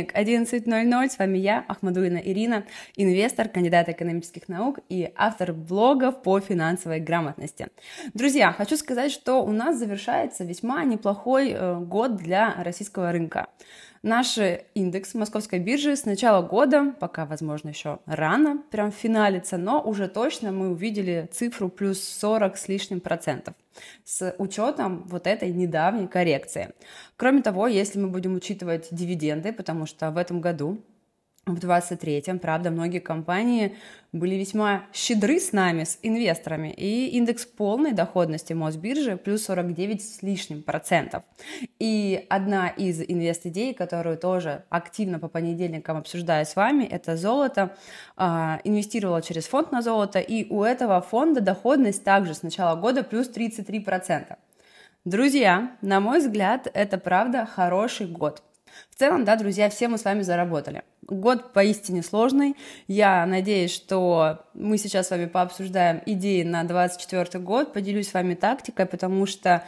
понедельник, 11:00. С вами я, Ахмадуллина Ирина, инвестор, кандидат экономических наук и автор блогов по финансовой грамотности. Друзья, хочу сказать, что у нас завершается весьма неплохой год для российского рынка. Наш индекс московской биржи с начала года, пока, возможно, еще рано прям финалится, но уже точно мы увидели цифру плюс 40 с лишним процентов с учетом вот этой недавней коррекции. Кроме того, если мы будем учитывать дивиденды, потому что в этом году, в 23-м, правда, многие компании были весьма щедры с нами, с инвесторами, и индекс полной доходности Мосбиржи плюс 49 с лишним процентов. И одна из инвест-идей, которую тоже активно по понедельникам обсуждаю с вами, это золото. Инвестировала через фонд на золото, и у этого фонда доходность также с начала года плюс 33%. Друзья, на мой взгляд, это правда хороший год. В целом, да, друзья, все мы с вами заработали. Год поистине сложный. Я надеюсь, что мы сейчас с вами пообсуждаем идеи на 2024 год, поделюсь с вами тактикой, потому что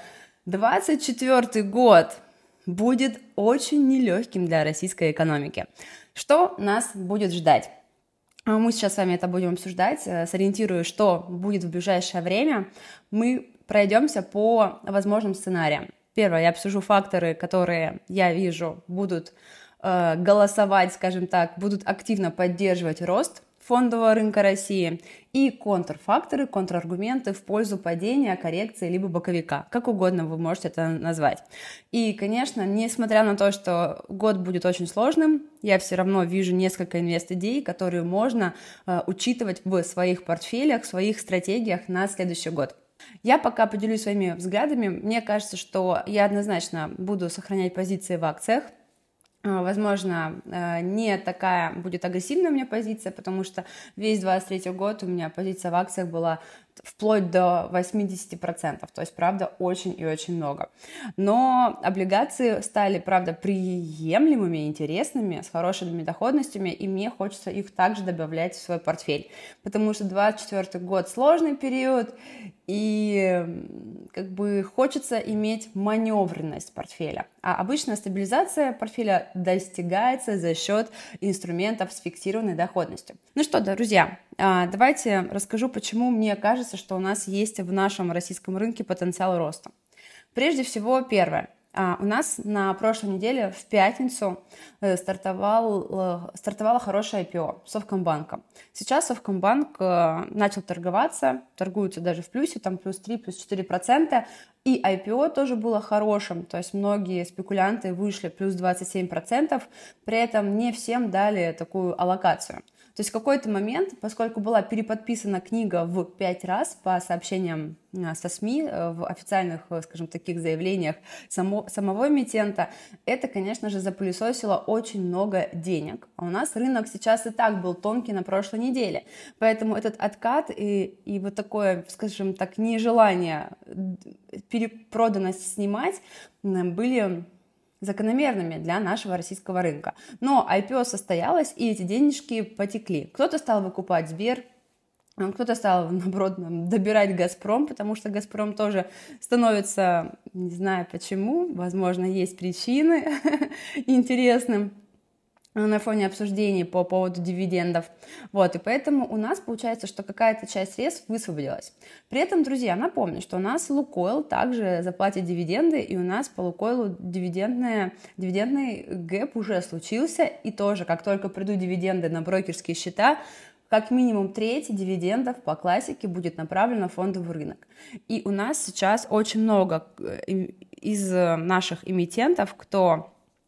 2024 год будет очень нелегким для российской экономики. Что нас будет ждать? Мы сейчас с вами это будем обсуждать, сориентируя, что будет в ближайшее время. Мы пройдемся по возможным сценариям. Первое, я обсужу факторы, которые я вижу будут голосовать, скажем так, будут активно поддерживать рост фондового рынка России, и контрфакторы, контраргументы в пользу падения, коррекции либо боковика, как угодно вы можете это назвать. И, конечно, несмотря на то, что год будет очень сложным, я все равно вижу несколько инвест-идей, которые можно учитывать в своих портфелях, в своих стратегиях на следующий год. Я пока поделюсь своими взглядами. Мне кажется, что я однозначно буду сохранять позиции в акциях. Возможно, не такая будет агрессивная у меня позиция, потому что весь 23 год у меня позиция в акциях была вплоть до 80%, то есть, правда, очень и очень много. Но облигации стали, правда, приемлемыми, интересными, с хорошими доходностями, и мне хочется их также добавлять в свой портфель, потому что 24 год сложный период, и как бы хочется иметь маневренность портфеля. А обычно стабилизация портфеля достигается за счет инструментов с фиксированной доходностью. Ну что, друзья, давайте расскажу, почему мне кажется, что у нас есть в нашем российском рынке потенциал роста. Прежде всего, первое. У нас на прошлой неделе в пятницу стартовала хорошая IPO Совкомбанка. Сейчас Совкомбанк начал торговаться, торгуется даже в плюсе, там плюс 3, плюс 4%, и IPO тоже было хорошим, то есть многие спекулянты вышли плюс 27%, при этом не всем дали такую аллокацию. То есть в какой-то момент, поскольку была переподписана книга в 5 раз по сообщениям со СМИ, в официальных, скажем, таких заявлениях самого эмитента, это, конечно же, запылесосило очень много денег. А у нас рынок сейчас и так был тонкий на прошлой неделе. Поэтому этот откат и вот такое, скажем так, нежелание перепроданность снимать были закономерными для нашего российского рынка. Но IPO состоялось, и эти денежки потекли. Кто-то стал выкупать Сбер, кто-то стал, наоборот, добирать Газпром, потому что Газпром тоже становится, не знаю почему, возможно, есть причины интересным на фоне обсуждений по поводу дивидендов. Вот, и поэтому у нас получается, что какая-то часть средств высвободилась. При этом, друзья, напомню, что у нас Лукойл также заплатит дивиденды, и у нас по Лукойлу дивидендный гэп уже случился, и тоже, как только придут дивиденды на брокерские счета, как минимум треть дивидендов по классике будет направлена в фондовый рынок. И у нас сейчас очень много из наших эмитентов, кто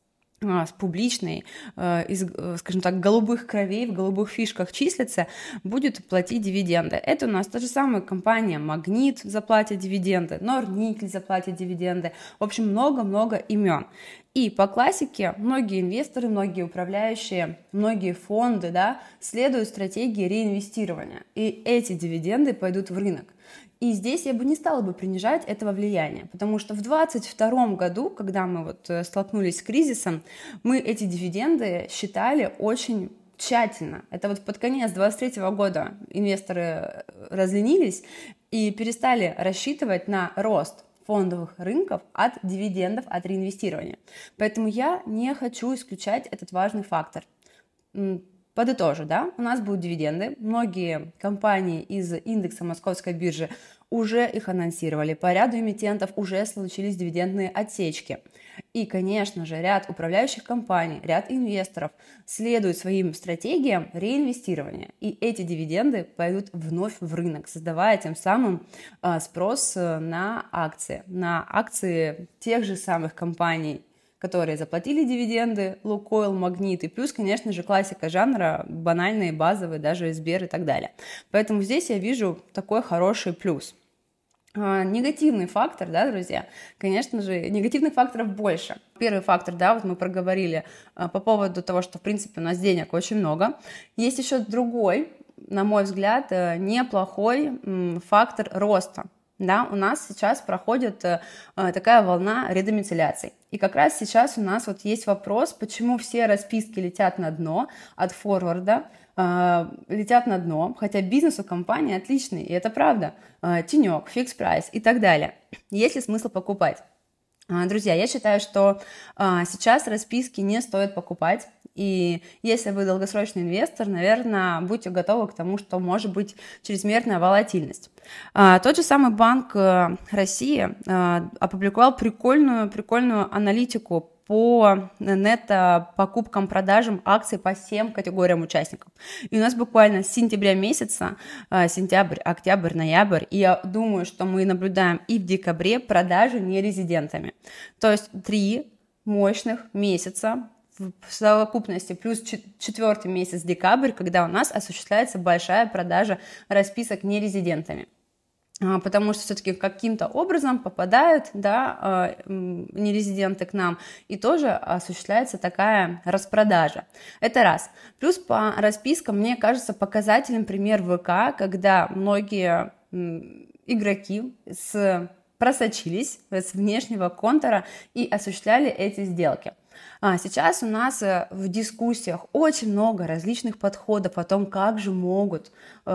с публичной, из, скажем так, голубых кровей, в голубых фишках числится, будет платить дивиденды. Это у нас та же самая компания Магнит заплатит дивиденды, Норникель заплатит дивиденды. В общем, много-много имен. И по классике многие инвесторы, многие управляющие, многие фонды, да, следуют стратегии реинвестирования. И эти дивиденды пойдут в рынок. И здесь я бы не стала бы принижать этого влияния, потому что в 2022 году, когда мы столкнулись с кризисом, мы эти дивиденды считали очень тщательно. Это под конец 2023 года инвесторы разленились и перестали рассчитывать на рост фондовых рынков от дивидендов, от реинвестирования. Поэтому я не хочу исключать этот важный фактор. Подытожу, да, у нас будут дивиденды. Многие компании из индекса Московской биржи уже их анонсировали. По ряду эмитентов уже случились дивидендные отсечки. И, конечно же, ряд управляющих компаний, ряд инвесторов следуют своим стратегиям реинвестирования. И эти дивиденды пойдут вновь в рынок, создавая тем самым спрос на акции тех же самых компаний, которые заплатили дивиденды, Лукойл, Магнит, и плюс, конечно же, классика жанра, банальные, базовые, даже Сбер и так далее. Поэтому здесь я вижу такой хороший плюс. Негативный фактор, да, друзья, конечно же, негативных факторов больше. Первый фактор, да, вот мы проговорили по поводу того, что, в принципе, у нас денег очень много. Есть еще другой, на мой взгляд, неплохой фактор роста. Да, у нас сейчас проходит такая волна редомицеляций. И как раз сейчас у нас вот есть вопрос, почему все расписки летят на дно от форварда, летят на дно, хотя бизнес у компании отличный, и это правда, тенек, фикс-прайс и так далее. Есть ли смысл покупать? Друзья, я считаю, что сейчас расписки не стоит покупать, и если вы долгосрочный инвестор, наверное, будьте готовы к тому, что может быть чрезмерная волатильность. Тот же самый Банк России опубликовал прикольную аналитику по покупкам-продажам акций по всем категориям участников. И у нас буквально с сентября месяца, сентябрь, октябрь, ноябрь, и я думаю, что мы наблюдаем и в декабре продажи нерезидентами. То есть 3 мощных месяца в совокупности, плюс 4-й месяц декабрь, когда у нас осуществляется большая продажа расписок нерезидентами. Потому что все-таки каким-то образом попадают, да, нерезиденты к нам, и тоже осуществляется такая распродажа. Это раз. Плюс по распискам, мне кажется, показательным пример ВК, когда многие игроки просочились с внешнего контура и осуществляли эти сделки. Сейчас у нас в дискуссиях очень много различных подходов о том, как же могут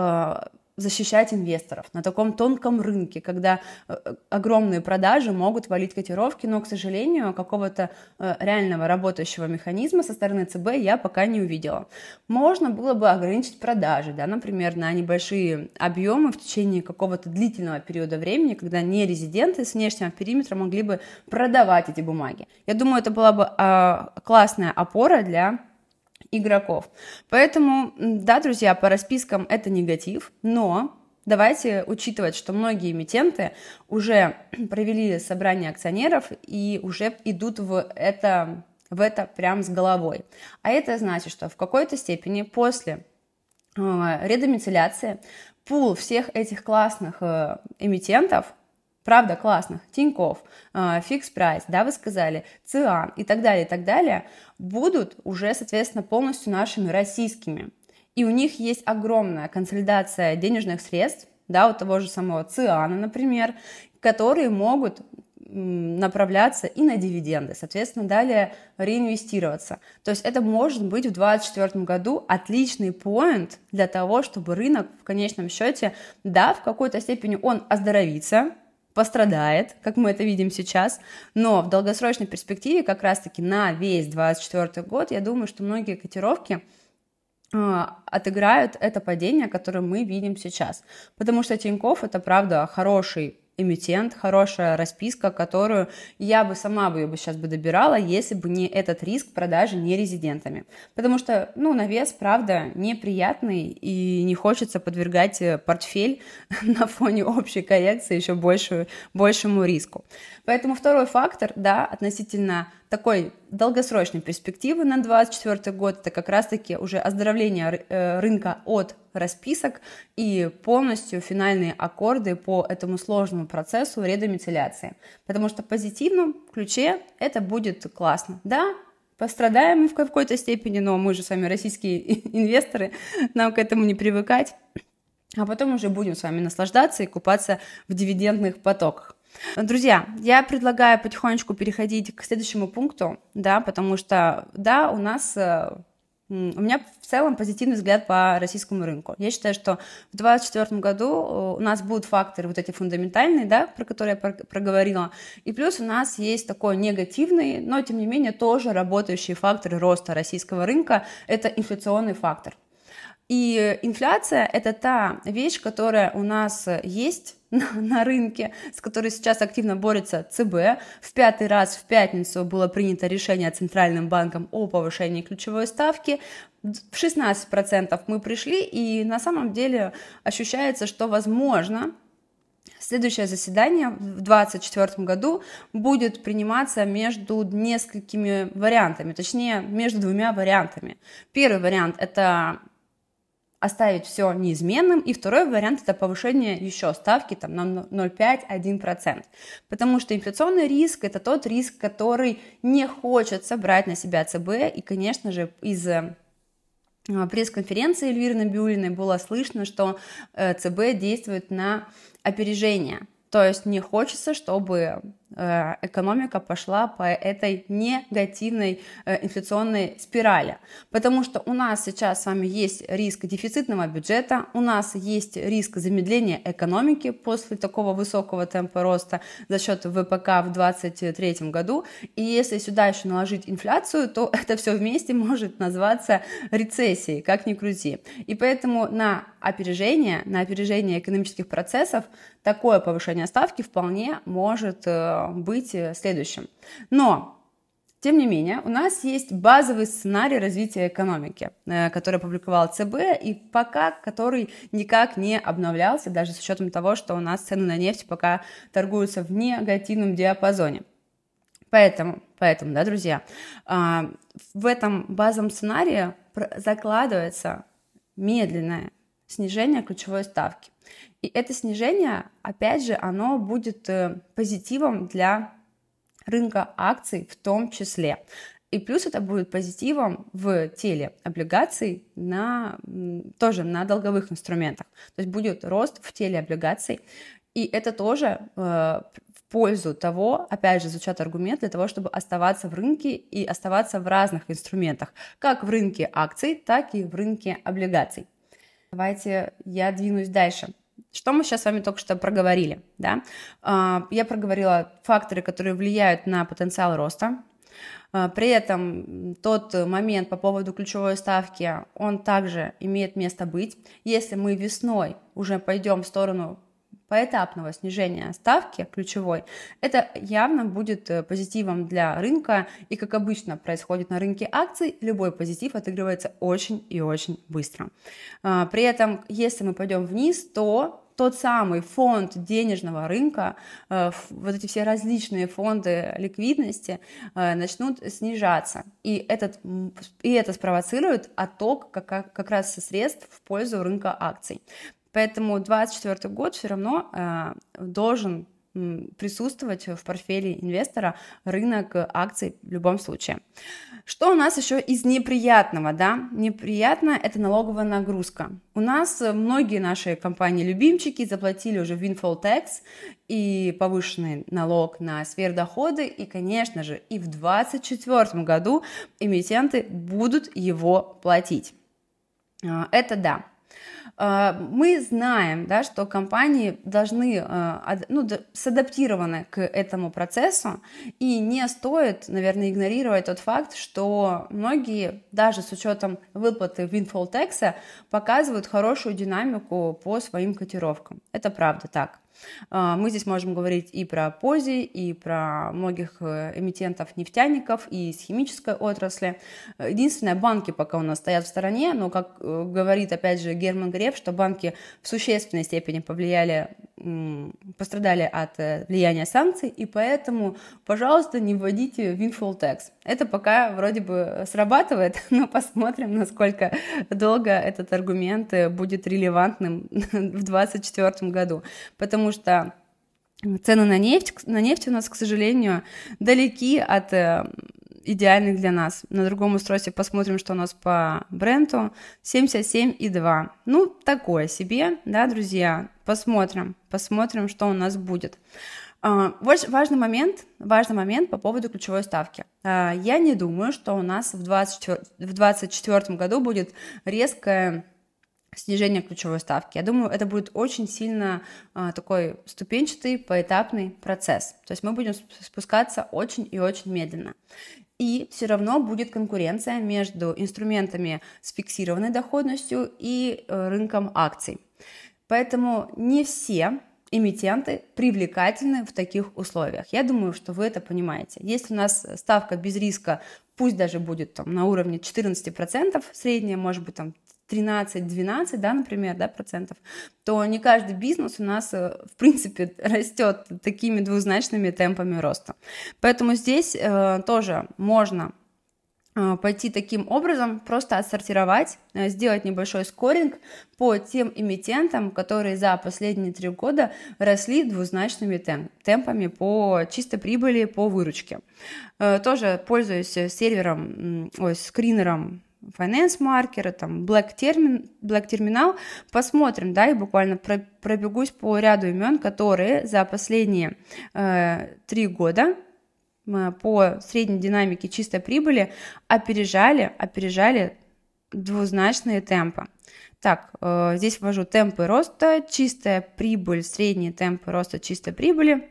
защищать инвесторов на таком тонком рынке, когда огромные продажи могут валить котировки, но, к сожалению, какого-то реального работающего механизма со стороны ЦБ я пока не увидела. Можно было бы ограничить продажи, да, например, на небольшие объемы в течение какого-то длительного периода времени, когда нерезиденты с внешнего периметра могли бы продавать эти бумаги. Я думаю, это была бы классная опора для игроков. Поэтому, да, друзья, по распискам это негатив, но давайте учитывать, что многие эмитенты уже провели собрание акционеров и уже идут в это прям с головой. А это значит, что в какой-то степени после редомицеляции пул всех этих классных эмитентов, правда классных, Тинькофф, фикс-прайс, да, вы сказали, ЦИАН и так далее, будут уже, соответственно, полностью нашими российскими. И у них есть огромная консолидация денежных средств, да, у того же самого ЦИАНа, например, которые могут направляться и на дивиденды, соответственно, далее реинвестироваться. То есть это может быть в 2024 году отличный поинт для того, чтобы рынок в конечном счете, да, в какой-то степени он оздоровится, пострадает, как мы это видим сейчас, но в долгосрочной перспективе, как раз-таки на весь 2024 год, я думаю, что многие котировки отыграют это падение, которое мы видим сейчас. Потому что Тинькофф — это, правда, хороший эмитент, хорошая расписка, которую я бы сама ее сейчас добирала, если бы не этот риск продажи нерезидентами. Потому что, на вес, правда, неприятный, и не хочется подвергать портфель на фоне общей коррекции еще большему риску. Поэтому второй фактор, да, относительно такой долгосрочной перспективы на 2024 год, это как раз-таки уже оздоровление рынка от расписок и полностью финальные аккорды по этому сложному процессу редомицеляции. Потому что в позитивном ключе это будет классно. Да, пострадаем мы в какой-то степени, но мы же с вами российские инвесторы, нам к этому не привыкать. А потом уже будем с вами наслаждаться и купаться в дивидендных потоках. Друзья, я предлагаю потихонечку переходить к следующему пункту, да, потому что, да, у нас у меня в целом позитивный взгляд по российскому рынку. Я считаю, что в 2024 году у нас будут факторы вот эти фундаментальные, да, про которые я проговорила, и плюс у нас есть такой негативный, но тем не менее тоже работающий фактор роста российского рынка – это инфляционный фактор. И инфляция – это та вещь, которая у нас есть на рынке, с которой сейчас активно борется ЦБ. В 5-й раз в пятницу было принято решение Центральным банком о повышении ключевой ставки. В 16% мы пришли, и на самом деле ощущается, что, возможно, следующее заседание в 2024 году будет приниматься между несколькими вариантами, точнее, между двумя вариантами. Первый вариант – это оставить все неизменным, и второй вариант – это повышение еще ставки там, на 0,5-1%, потому что инфляционный риск – это тот риск, который не хочется брать на себя ЦБ, и, конечно же, из пресс-конференции Эльвиры Набиуллиной было слышно, что ЦБ действует на опережение, то есть не хочется, чтобы экономика пошла по этой негативной инфляционной спирали, потому что у нас сейчас с вами есть риск дефицитного бюджета, у нас есть риск замедления экономики после такого высокого темпа роста за счет ВПК в 2023 году, и если сюда еще наложить инфляцию, то это все вместе может назваться рецессией, как ни крути. И поэтому на опережение экономических процессов такое повышение ставки вполне может быть следующим. Но, тем не менее, у нас есть базовый сценарий развития экономики, который опубликовал ЦБ, и пока который никак не обновлялся, даже с учетом того, что у нас цены на нефть пока торгуются в негативном диапазоне. Поэтому, да, друзья, в этом базовом сценарии закладывается медленное снижение ключевой ставки. И это снижение, опять же, оно будет позитивом для рынка акций в том числе. И плюс это будет позитивом в теле облигаций тоже на долговых инструментах. То есть будет рост в теле облигаций. И это тоже в пользу того, опять же, звучат аргументы для того, чтобы оставаться в рынке и оставаться в разных инструментах, как в рынке акций, так и в рынке облигаций. Давайте я двинусь дальше. Что мы сейчас с вами только что проговорили? Да? Я проговорила факторы, которые влияют на потенциал роста. При этом тот момент по поводу ключевой ставки, он также имеет место быть. Если мы весной уже пойдем в сторону поэтапного снижения ставки ключевой, это явно будет позитивом для рынка, и, как обычно происходит на рынке акций, любой позитив отыгрывается очень и очень быстро. При этом, если мы пойдем вниз, то тот самый фонд денежного рынка, вот эти все различные фонды ликвидности начнут снижаться, и это спровоцирует отток как раз средств в пользу рынка акций. Поэтому 2024 год все равно должен присутствовать в портфеле инвестора рынок акций в любом случае. Что у нас еще из неприятного? Да? Неприятно – это налоговая нагрузка. У нас многие наши компании-любимчики заплатили уже windfall tax и повышенный налог на сверхдоходы, и, конечно же, и в 2024 году эмитенты будут его платить. Это да. Мы знаем, да, что компании должны садаптированы к этому процессу, и не стоит, наверное, игнорировать тот факт, что многие, даже с учетом выплаты windfall tax, показывают хорошую динамику по своим котировкам. Это правда так. Мы здесь можем говорить и про ПОЗИ, и про многих эмитентов-нефтяников, и из химической отрасли. Единственное, банки пока у нас стоят в стороне, но, как говорит, опять же, Герман Греф, что банки в существенной степени пострадали от влияния санкций, и поэтому, пожалуйста, не вводите windfall tax. Это пока вроде бы срабатывает, но посмотрим, насколько долго этот аргумент будет релевантным в 2024 году, потому что цены на нефть у нас, к сожалению, далеки от идеальных для нас. На другом устройстве посмотрим, что у нас по Бренту. 77,2. Ну, такое себе, да, друзья. Посмотрим, что у нас будет. Важный момент по поводу ключевой ставки. Я не думаю, что у нас в 2024 году будет резкое снижение ключевой ставки. Я думаю, это будет очень сильно такой ступенчатый, поэтапный процесс. То есть мы будем спускаться очень и очень медленно. И все равно будет конкуренция между инструментами с фиксированной доходностью и рынком акций. Поэтому не все эмитенты привлекательны в таких условиях. Я думаю, что вы это понимаете. Если у нас ставка без риска, пусть даже будет там, на уровне 14%, средняя, может быть, там 13-12, да, например, да, процентов, то не каждый бизнес у нас, в принципе, растет такими двузначными темпами роста. Поэтому здесь тоже можно пойти таким образом, просто отсортировать, сделать небольшой скоринг по тем эмитентам, которые за последние 3 года росли двузначными темпами по чистой прибыли, по выручке. Тоже пользуюсь скринером Finance Marker, там Black Terminal, посмотрим, да, и буквально пробегусь по ряду имен, которые за последние 3 года по средней динамике чистой прибыли опережали двузначные темпы. Так, здесь ввожу темпы роста, чистая прибыль, средние темпы роста чистой прибыли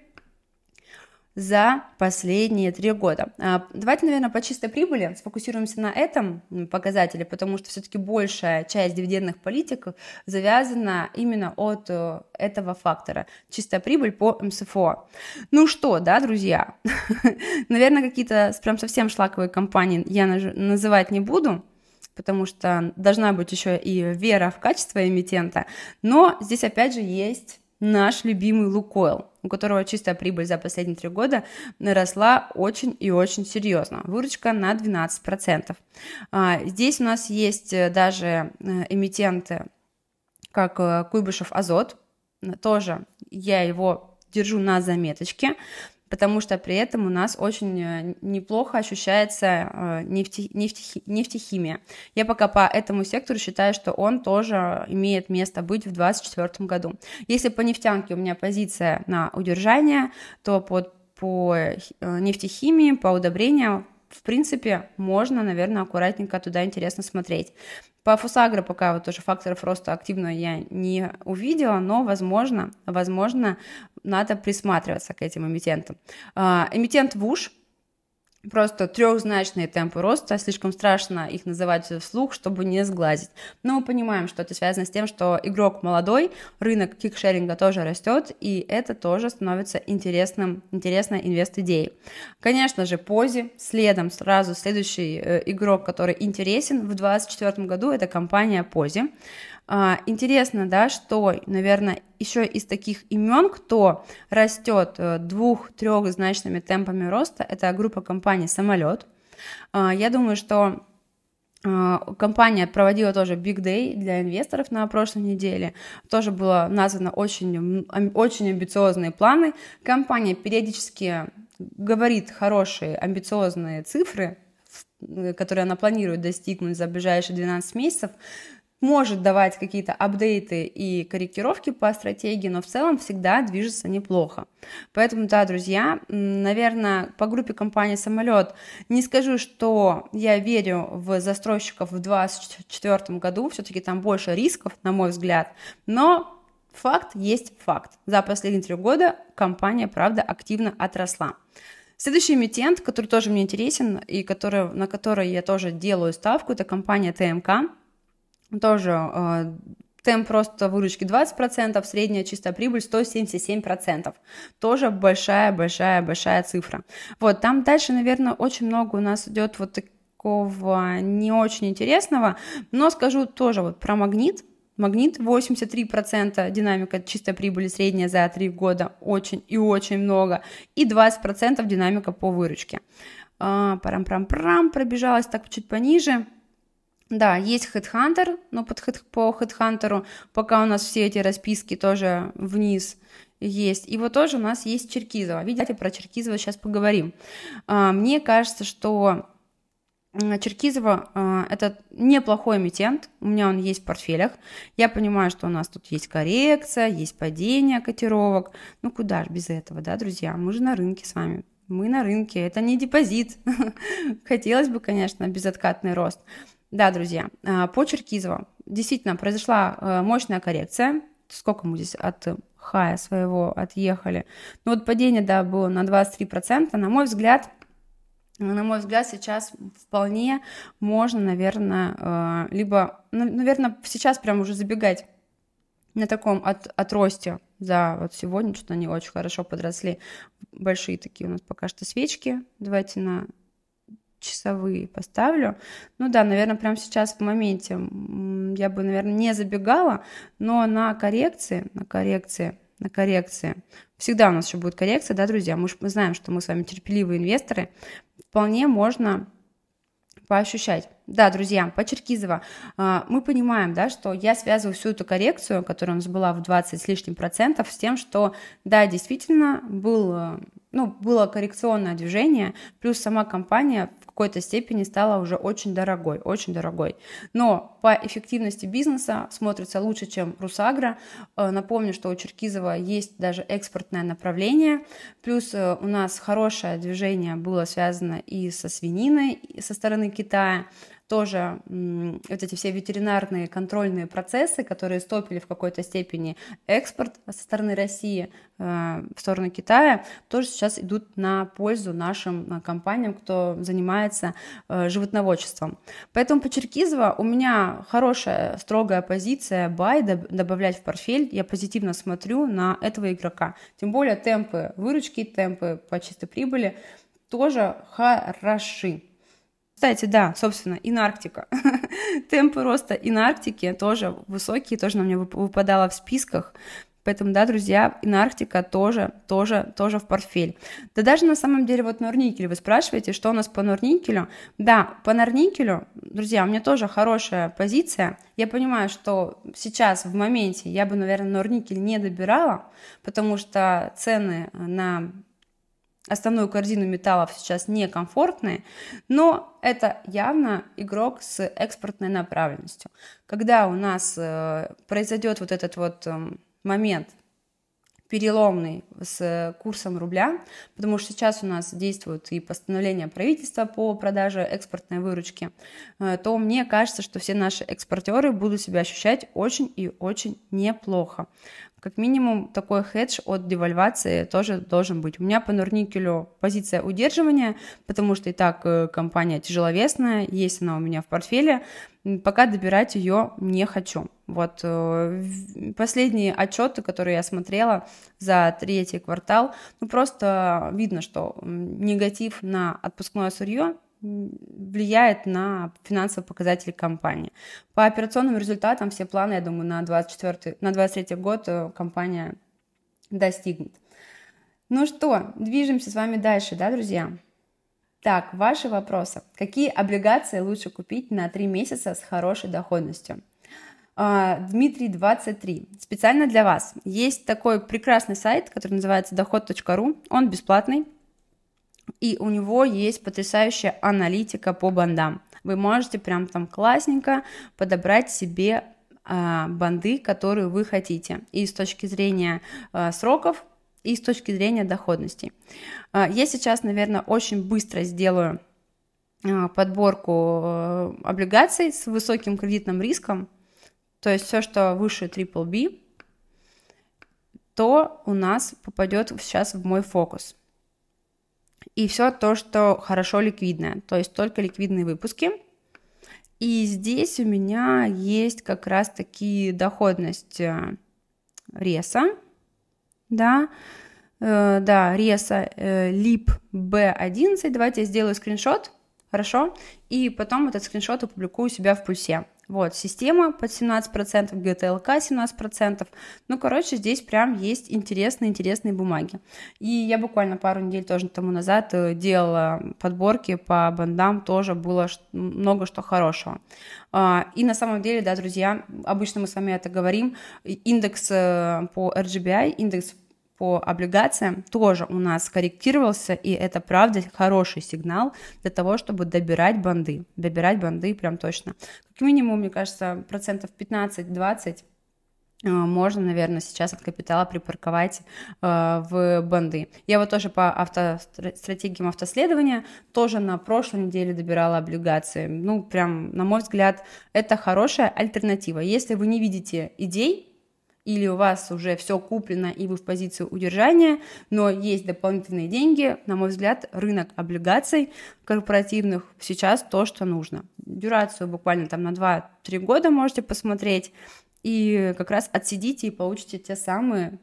за последние 3 года. Давайте, наверное, по чистой прибыли сфокусируемся на этом показателе, потому что все-таки большая часть дивидендных политик завязана именно от этого фактора. Чистая прибыль по МСФО. Ну что, да, друзья, наверное, какие-то прям совсем шлаковые компании я называть не буду, потому что должна быть еще и вера в качество эмитента, но здесь опять же есть наш любимый Лукойл, у которого чистая прибыль за последние 3 года росла очень и очень серьезно. Выручка на 12%. Здесь у нас есть даже эмитенты, как Куйбышев Азот. Тоже я его держу на заметочке, потому что при этом у нас очень неплохо ощущается нефтехимия. Я пока по этому сектору считаю, что он тоже имеет место быть в 2024 году. Если по нефтянке у меня позиция на удержание, то по нефтехимии, по удобрениям, в принципе, можно, наверное, аккуратненько туда интересно смотреть. По Фосагро пока вот тоже факторов роста активно я не увидела, но, возможно, надо присматриваться к этим эмитентам. Эмитент ВУШ, просто трехзначные темпы роста, слишком страшно их называть вслух, чтобы не сглазить. Но мы понимаем, что это связано с тем, что игрок молодой, рынок кикшеринга тоже растет, и это тоже становится интересной инвест-идеей. Конечно же, Пози, следом сразу следующий игрок, который интересен в 2024 году, это компания Пози. Интересно, да, что, наверное, еще из таких имен, кто растет 2-3значными темпами роста, это группа компаний «Самолет». Я думаю, что компания проводила тоже Big Day для инвесторов на прошлой неделе. Тоже было названо очень амбициозные планы. Компания периодически говорит хорошие амбициозные цифры, которые она планирует достигнуть за ближайшие 12 месяцев. Может давать какие-то апдейты и корректировки по стратегии, но в целом всегда движется неплохо. Поэтому, да, друзья, наверное, по группе компании «Самолет» не скажу, что я верю в застройщиков в 2024 году, все-таки там больше рисков, на мой взгляд, но факт есть факт. За последние 3 года компания, правда, активно отросла. Следующий эмитент, который тоже мне интересен и на который я тоже делаю ставку, это компания ТМК. Тоже темп роста выручки 20%, средняя чистая прибыль 177%. Тоже большая цифра. Вот, там дальше, наверное, очень много у нас идет вот такого не очень интересного, но скажу тоже вот про Магнит. Магнит 83% динамика чистой прибыли средняя за 3 года, очень и очень много, и 20% динамика по выручке. Пробежалась так чуть пониже. Да, есть HeadHunter, но по HeadHunter пока у нас все эти расписки тоже вниз есть. И вот тоже у нас есть Черкизово. Видите, про Черкизово сейчас поговорим. Мне кажется, что Черкизово это неплохой эмитент, у меня он есть в портфелях. Я понимаю, что у нас тут есть коррекция, есть падение котировок. Ну куда ж без этого, да, друзья? Мы же на рынке с вами. Мы на рынке, это не депозит. Хотелось бы, конечно, безоткатный рост. Да, друзья, по Черкизово действительно произошла мощная коррекция. Сколько мы здесь от хая своего отъехали? Ну вот падение, да, было на 23%. На мой взгляд, сейчас вполне можно, наверное, наверное, сейчас прям уже забегать на таком отросте. Да, вот сегодня что-то они очень хорошо подросли. Большие такие у нас пока что свечки. Давайте на часовые поставлю. Ну да, наверное, прямо сейчас в моменте я бы, наверное, не забегала, но на коррекции, всегда у нас еще будет коррекция, да, друзья, мы знаем, что мы с вами терпеливые инвесторы, вполне можно поощущать. Да, друзья, по Черкизово мы понимаем, да, что я связываю всю эту коррекцию, которая у нас была в 20 с лишним процентов, с тем, что, да, действительно, было коррекционное движение, плюс сама компания в какой-то степени стала уже очень дорогой. Но по эффективности бизнеса смотрится лучше, чем Русагро. Напомню, что у Черкизова есть даже экспортное направление, плюс у нас хорошее движение было связано и со свининой, и со стороны Китая. Тоже вот эти все ветеринарные контрольные процессы, которые стопили в какой-то степени экспорт со стороны России в сторону Китая, тоже сейчас идут на пользу нашим компаниям, кто занимается животноводчеством. Поэтому по Черкизово у меня хорошая, строгая позиция buy, добавлять в портфель. Я позитивно смотрю на этого игрока. Тем более темпы выручки, темпы по чистой прибыли тоже хороши. Кстати, да, собственно, Инарктика. Темпы роста Инарктики тоже высокие, тоже на мне выпадало в списках. Поэтому, да, друзья, Инарктика тоже в портфель. Да даже на самом деле вот Норникель, вы спрашиваете, что у нас по Норникелю. Да, по Норникелю, друзья, у меня тоже хорошая позиция. Я понимаю, что сейчас в моменте я бы, наверное, Норникель не добирала, потому что цены на основную корзину металлов сейчас некомфортные, но это явно игрок с экспортной направленностью. Когда у нас произойдет вот этот вот момент переломный с курсом рубля, потому что сейчас у нас действует и постановление правительства по продаже экспортной выручки, то мне кажется, что все наши экспортеры будут себя ощущать очень и очень неплохо. Как минимум такой хедж от девальвации тоже должен быть. У меня по Норникелю позиция удерживания, потому что и так компания тяжеловесная, есть она у меня в портфеле, пока добирать ее не хочу. Вот последние отчеты, которые я смотрела за третий квартал, просто видно, что негатив на отпускное сырье влияет на финансовые показатели компании. По операционным результатам все планы, я думаю, на 2023 год компания достигнет. Ну что, движемся с вами дальше, да, друзья? Так, ваши вопросы. Какие облигации лучше купить на 3 месяца с хорошей доходностью? Дмитрий 23. Специально для вас. Есть такой прекрасный сайт, который называется доход.ру. Он бесплатный. И у него есть потрясающая аналитика по бандам. Вы можете прям там классненько подобрать себе банды, которые вы хотите. И с точки зрения сроков, и с точки зрения доходности. Я сейчас, наверное, очень быстро сделаю подборку облигаций с высоким кредитным риском. То есть все, что выше BBB, то у нас попадет сейчас в мой фокус. И все то, что хорошо ликвидное, то есть только ликвидные выпуски. И здесь у меня есть как раз-таки доходность Реса, да, Реса, ЛИП B11. Давайте я сделаю скриншот, хорошо, и потом этот скриншот опубликую у себя в пульсе. Вот, система под 17%, ГТЛК 17%. Ну, короче, здесь прям есть интересные бумаги. И я буквально пару недель тоже тому назад делала подборки по бандам, тоже было много что хорошего. И на самом деле, да, друзья, обычно мы с вами это говорим, индекс по RGBI, индекс по облигациям тоже у нас корректировался, и это, правда, хороший сигнал для того, чтобы добирать банды прям точно. Как минимум, мне кажется, 15-20% можно, наверное, сейчас от капитала припарковать в банды. Я вот тоже по стратегиям автоследования тоже на прошлой неделе добирала облигации. Ну, прям, на мой взгляд, это хорошая альтернатива. Если вы не видите идей, или у вас уже все куплено и вы в позиции удержания, но есть дополнительные деньги, на мой взгляд, рынок облигаций корпоративных сейчас то, что нужно. Дюрацию буквально там на 2-3 года можете посмотреть, и как раз отсидите и получите те самые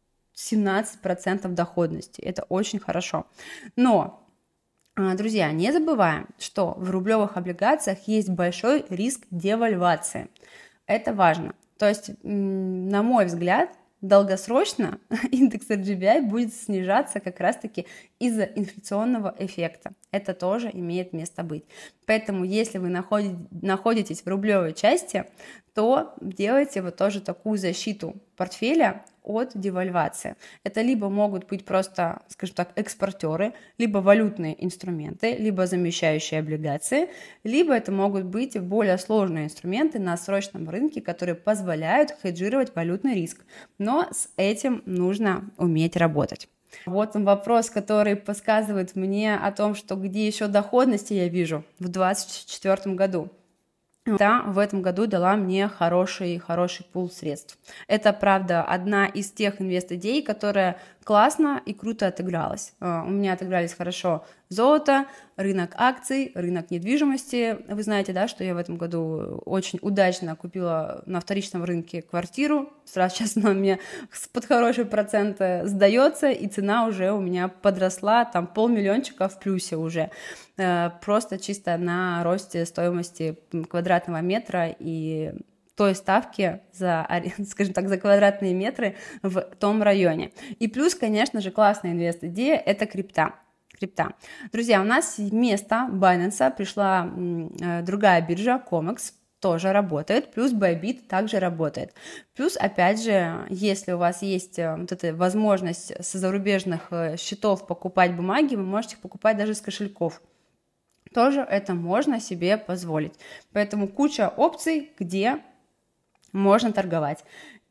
17% доходности. Это очень хорошо. Но, друзья, не забываем, что в рублевых облигациях есть большой риск девальвации. Это важно. То есть, на мой взгляд, долгосрочно индекс RGBI будет снижаться как раз-таки из-за инфляционного эффекта. Это тоже имеет место быть. Поэтому, если вы находитесь в рублевой части, то делайте вот тоже такую защиту портфеля от девальвации. Это либо могут быть просто, скажем так, экспортеры, либо валютные инструменты, либо замещающие облигации, либо это могут быть более сложные инструменты на срочном рынке, которые позволяют хеджировать валютный риск. Но с этим нужно уметь работать. Вот он вопрос, который подсказывает мне о том, что где еще доходности я вижу в 2024 году. Да, в этом году дала мне хороший пул средств. Это, правда, одна из тех инвест-идей, которая классно и круто отыгралась. У меня отыгрались хорошо золото, рынок акций, рынок недвижимости. Вы знаете, да, что я в этом году очень удачно купила на вторичном рынке квартиру. Сразу сейчас она мне под хороший процент сдается, и цена уже у меня подросла, там 500 000 в плюсе уже. Просто чисто на росте стоимости квадратного метра и той ставки за, скажем так, за квадратные метры в том районе. И плюс, конечно же, классная инвест-идея – это крипта. Друзья, у нас вместо Binance пришла другая биржа, COMEX, тоже работает, плюс Bybit также работает. Плюс, опять же, если у вас есть вот эта возможность со зарубежных счетов покупать бумаги, вы можете их покупать даже с кошельков. Тоже это можно себе позволить. Поэтому куча опций, где можно торговать.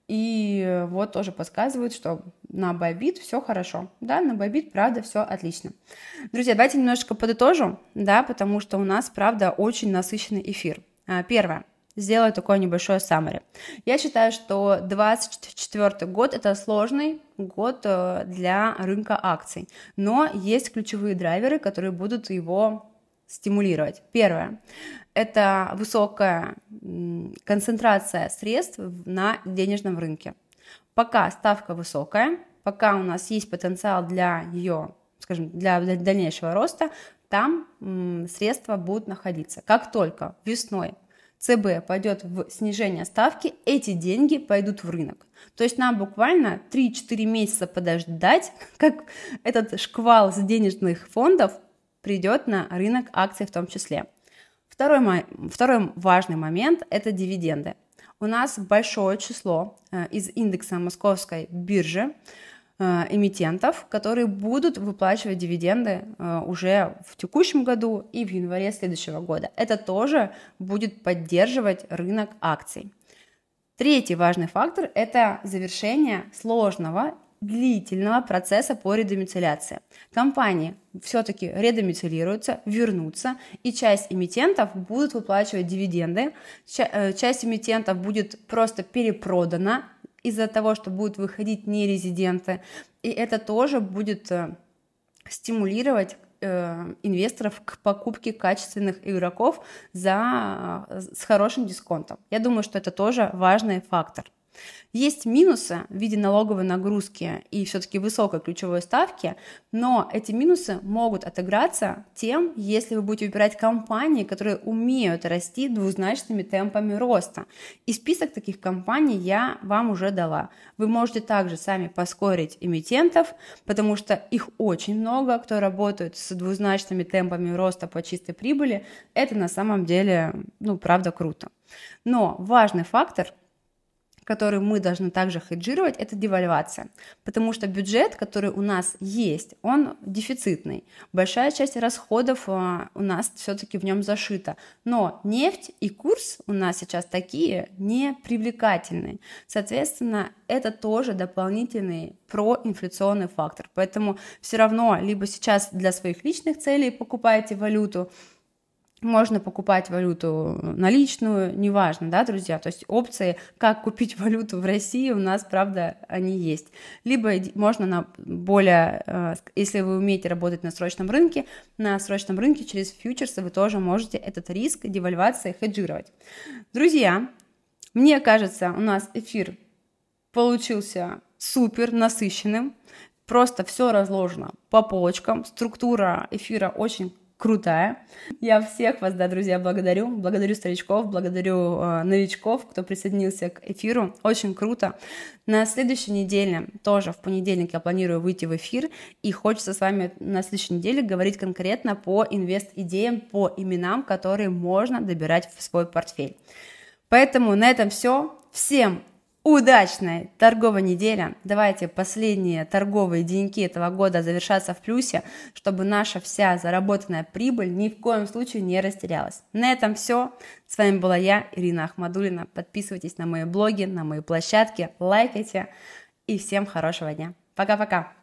И вот тоже подсказывают, что на Bybit все хорошо. Да, на Bybit, правда, все отлично. Друзья, давайте немножечко подытожу, да, потому что у нас, правда, очень насыщенный эфир. Первое. Сделаю такое небольшое summary. Я считаю, что 2024 год – это сложный год для рынка акций, но есть ключевые драйверы, которые будут его стимулировать. Первое – это высокая концентрация средств на денежном рынке. Пока ставка высокая, пока у нас есть потенциал для ее, скажем, для дальнейшего роста, там средства будут находиться. Как только весной ЦБ пойдет в снижение ставки, эти деньги пойдут в рынок. То есть нам буквально 3-4 месяца подождать, как этот шквал с денежных фондов придет на рынок акций в том числе. Второй важный момент – это дивиденды. У нас большое число из индекса Московской биржи эмитентов, которые будут выплачивать дивиденды уже в текущем году и в январе следующего года. Это тоже будет поддерживать рынок акций. Третий важный фактор – это завершение сложного длительного процесса по редомицеляции. Компании все-таки редомицелируются, вернутся, и часть эмитентов будут выплачивать дивиденды, часть эмитентов будет просто перепродана из-за того, что будут выходить нерезиденты, и это тоже будет стимулировать инвесторов к покупке качественных игроков с хорошим дисконтом. Я думаю, что это тоже важный фактор. Есть минусы в виде налоговой нагрузки и все-таки высокой ключевой ставки, но эти минусы могут отыграться тем, если вы будете выбирать компании, которые умеют расти двузначными темпами роста. И список таких компаний я вам уже дала. Вы можете также сами поскорить эмитентов, потому что их очень много, кто работает с двузначными темпами роста по чистой прибыли. Это на самом деле, правда, круто. Но важный фактор, который мы должны также хеджировать, это девальвация, потому что бюджет, который у нас есть, он дефицитный, большая часть расходов у нас все-таки в нем зашита, но нефть и курс у нас сейчас такие непривлекательные, соответственно, это тоже дополнительный проинфляционный фактор, поэтому все равно либо сейчас для своих личных целей покупаете валюту, можно покупать валюту наличную, неважно, да, друзья, то есть опции, как купить валюту в России у нас, правда, они есть. Либо можно на более, если вы умеете работать на срочном рынке через фьючерсы вы тоже можете этот риск девальвации хеджировать. Друзья, мне кажется, у нас эфир получился супер насыщенным, просто все разложено по полочкам, структура эфира очень крутая. Я всех вас, да, друзья, благодарю старичков, благодарю новичков, кто присоединился к эфиру, очень круто. На следующей неделе, тоже в понедельник, я планирую выйти в эфир, и хочется с вами на следующей неделе говорить конкретно по инвест-идеям, по именам, которые можно добирать в свой портфель. Поэтому на этом все. Всем удачной торговой недели. Давайте последние торговые деньки этого года завершаться в плюсе, чтобы наша вся заработанная прибыль ни в коем случае не растерялась. На этом все. С вами была я, Ирина Ахмадуллина. Подписывайтесь на мои блоги, на мои площадки, лайкайте. И всем хорошего дня. Пока-пока.